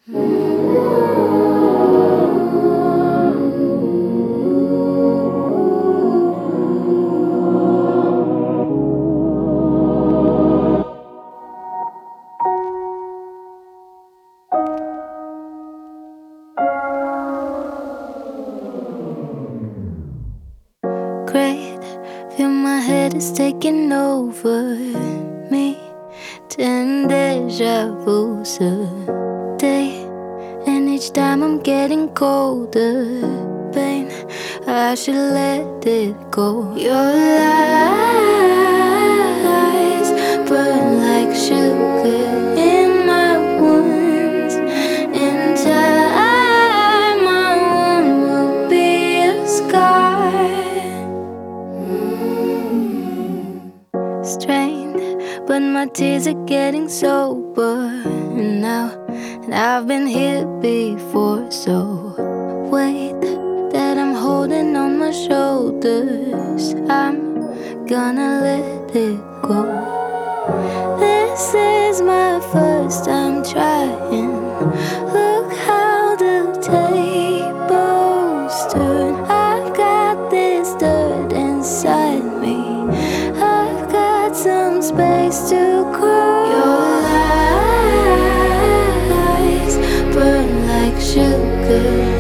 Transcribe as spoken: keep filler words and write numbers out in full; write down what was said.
Great, feel my head is taking over me. Ten deja vu's a day, and each time I'm getting colder. Pain, I should let it go. Your lies burn like sugar in my wounds. In time, my wound will be a scar. Strained, but my tears are getting sober now, and I've been here before. So weight that I'm holding on my shoulders, I'm gonna let it go. This is my first time trying. Look how the tables turn. I've got this dirt inside me. I've got some space to grow. Your lies burn like sugar